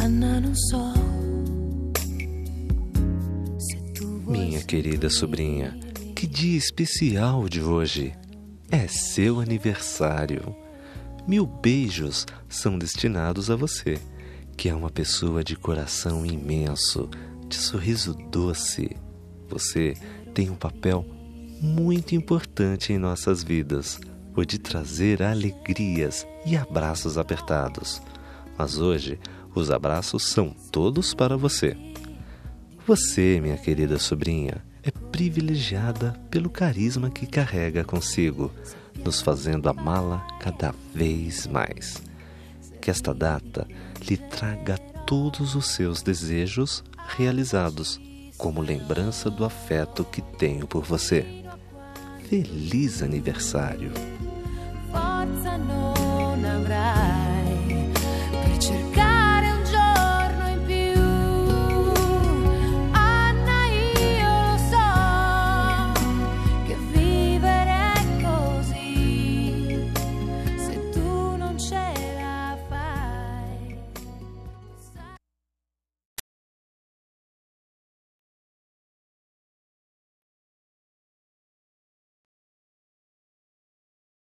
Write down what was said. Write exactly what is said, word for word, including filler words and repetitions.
Anna, non so. Minha querida sobrinha, que dia especial de hoje! É seu aniversário. Mil beijos são destinados a você, que é uma pessoa de coração imenso, de sorriso doce. Você tem um papel muito importante em nossas vidas, o de trazer alegrias e abraços apertados. Mas hoje, os abraços são todos para você. Você, minha querida sobrinha, é privilegiada pelo carisma que carrega consigo, nos fazendo amá-la cada vez mais. Que esta data lhe traga todos os seus desejos realizados, como lembrança do afeto que tenho por você. Feliz aniversário! Forza non avrai per cercare